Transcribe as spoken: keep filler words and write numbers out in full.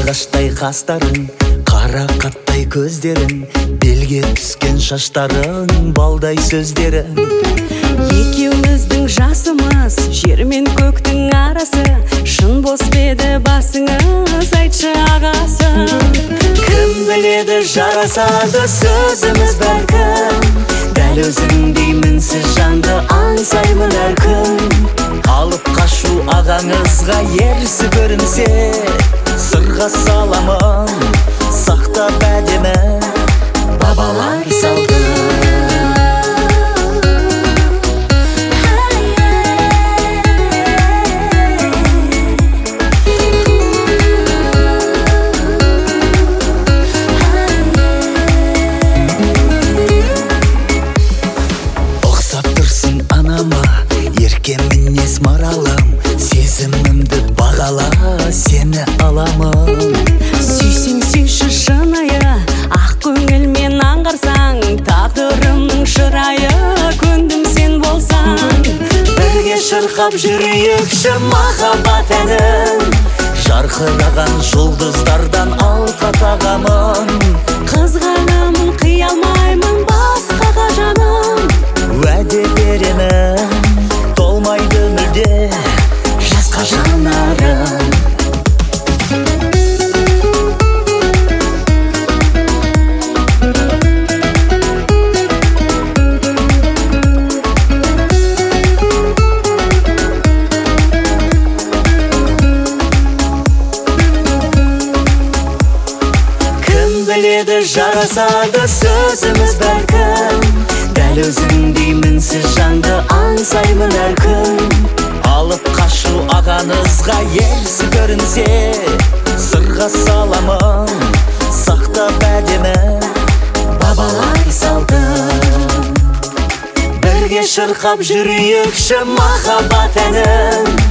ағаштай қастарың, қара қаттай көздерің, белге түскен шаштарың, балдай сөздерің. Екеуміздің жасымыз жер мен көктің арасы, шын бос беді басыңыз, айтшы ағасы. Кім біледі жарасады сөзіміз бәлкім, дәл өзіңдей мінсіз жанды аңсаймын әркім. Алып қашу ағаңызға ерсі көрінсе, сырға саламын, сақтап әдемі бабалар салды. Ерке мінез маралым, сезімімді бағала, сені аламын. Сүйсең сүйші шынайы, ақ көңілмен аңғарсаң, тағдырымның шырайы, көндім сен болсаң. Бірге шырқап жүрейікші махаббат әнін, жарқыраған жұлдыздардан алқа тағамын. Қызғанамын, қия алмаймын басқаға жаным, уәде беремін, толмайды мүлде жасқа жанарым. Кім біледі жарасады сөзіміз бәлкім, дәл өзіңдей мінсіз жанды аңсаймын әркім. Алып қашу ағанызға ерсі көрінсе, сырға саламын, сақтап әдемі бабалар салды. Бірге шырқап жүрейікші махаббат әнін,